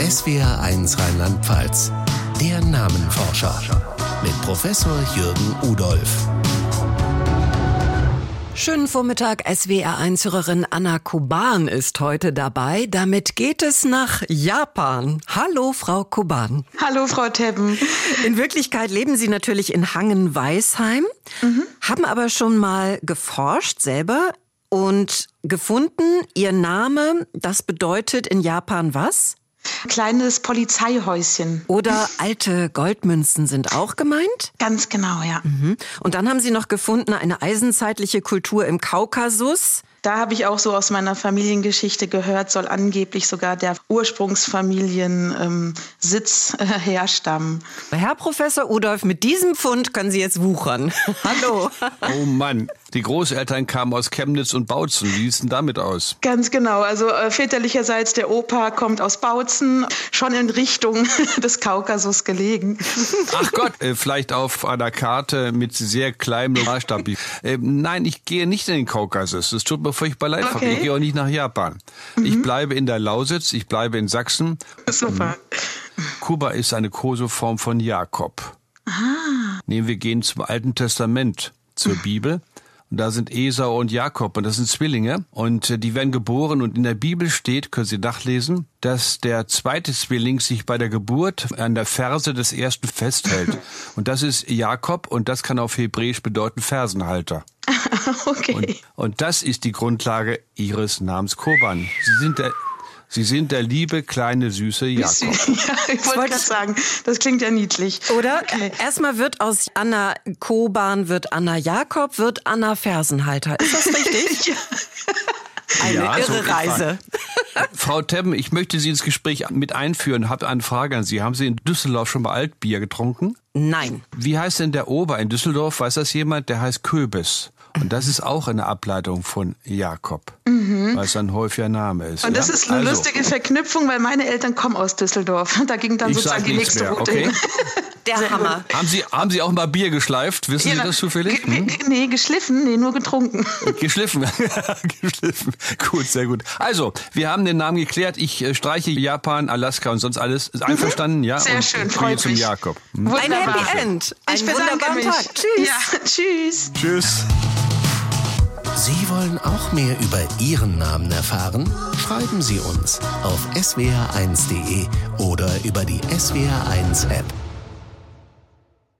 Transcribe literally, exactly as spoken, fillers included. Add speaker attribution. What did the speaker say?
Speaker 1: S W R eins Rheinland-Pfalz. Der Namenforscher mit Professor Jürgen Udolph.
Speaker 2: Schönen Vormittag, S W R eins-Hörerin Anna Kuban ist heute dabei. Damit geht es nach Japan. Hallo, Frau Kuban.
Speaker 3: Hallo, Frau Tebben.
Speaker 2: In Wirklichkeit leben Sie natürlich in Hangen-Weisheim, mhm. haben aber schon mal geforscht selber und gefunden, Ihr Name, das bedeutet in Japan was?
Speaker 3: Kleines Polizeihäuschen.
Speaker 2: Oder alte Goldmünzen sind auch gemeint?
Speaker 3: Ganz genau, ja.
Speaker 2: Mhm. Und dann haben Sie noch gefunden, eine eisenzeitliche Kultur im Kaukasus.
Speaker 3: Da habe ich auch so aus meiner Familiengeschichte gehört, soll angeblich sogar der Ursprungsfamiliensitz ähm, äh, herstammen.
Speaker 2: Herr Professor Udolph, mit diesem Fund können Sie jetzt wuchern. Hallo.
Speaker 4: Oh Mann, die Großeltern kamen aus Chemnitz und Bautzen. Wie sieht es denn damit aus?
Speaker 3: Ganz genau, also äh, väterlicherseits der Opa kommt aus Bautzen, schon in Richtung des Kaukasus gelegen.
Speaker 4: Ach Gott, äh, vielleicht auf einer Karte mit sehr kleinem Maßstab. Äh, nein, ich gehe nicht in den Kaukasus. Das tut mir furchtbar leid. Okay. Ich gehe auch nicht nach Japan. Mhm. Ich bleibe in der Lausitz, ich bleibe in Sachsen.
Speaker 3: Super.
Speaker 4: Kuba ist eine Koseform von Jakob.
Speaker 3: Ah.
Speaker 4: Nee, wir gehen zum Alten Testament, zur Bibel. Und da sind Esau und Jakob und das sind Zwillinge und die werden geboren und in der Bibel steht, können Sie nachlesen, dass der zweite Zwilling sich bei der Geburt an der Ferse des ersten festhält. Und das ist Jakob und das kann auf Hebräisch bedeuten Fersenhalter.
Speaker 3: Okay.
Speaker 4: Und, und das ist die Grundlage Ihres Namens Kuban. Sie sind der Sie sind der liebe, kleine, süße Jakob.
Speaker 3: Ja, ich wollte gerade sagen, das klingt ja niedlich.
Speaker 2: Oder?
Speaker 3: Okay.
Speaker 2: Erstmal wird aus Anna Kuban, wird Anna Jakob, wird Anna Fersenhalter. Ist das richtig?
Speaker 3: Ja.
Speaker 2: Eine
Speaker 4: ja,
Speaker 2: irre
Speaker 4: so
Speaker 2: Reise.
Speaker 4: Frau Tebben, ich möchte Sie ins Gespräch mit einführen. Habe eine Frage an Sie. Haben Sie in Düsseldorf schon mal Altbier getrunken?
Speaker 2: Nein.
Speaker 4: Wie heißt denn der Ober in Düsseldorf? Weiß das jemand? Der heißt Köbis. Und das ist auch eine Ableitung von Jakob, mhm. weil es ein häufiger Name ist.
Speaker 3: Und das
Speaker 4: ja?
Speaker 3: ist eine
Speaker 4: also.
Speaker 3: lustige Verknüpfung, weil meine Eltern kommen aus Düsseldorf. Da ging dann
Speaker 4: ich
Speaker 3: sozusagen die nächste
Speaker 4: mehr,
Speaker 3: Route
Speaker 4: okay?
Speaker 3: hin.
Speaker 2: Der
Speaker 3: Sehr
Speaker 2: Hammer.
Speaker 4: Haben Sie, haben Sie auch mal Bier geschleift? Wissen
Speaker 3: ja,
Speaker 4: Sie das zufällig? Hm?
Speaker 3: Nee, geschliffen, nee, nur getrunken.
Speaker 4: Geschliffen. Geschliffen. Gut, sehr gut. Also, wir haben den Namen geklärt. Ich äh, streiche Japan, Alaska und sonst alles. Ist einverstanden? Ja.
Speaker 3: Sehr
Speaker 4: und
Speaker 3: schön,
Speaker 4: freue
Speaker 3: freut
Speaker 4: zum
Speaker 3: mich.
Speaker 4: Jakob.
Speaker 2: Hm? Ein Happy End. Ein
Speaker 3: ich
Speaker 2: wunderbaren
Speaker 3: mich.
Speaker 2: Tag. Tschüss.
Speaker 3: Ja, tschüss.
Speaker 4: Tschüss.
Speaker 1: Sie wollen auch mehr über Ihren Namen erfahren? Schreiben Sie uns auf s w r eins punkt d e oder über die S W R eins App.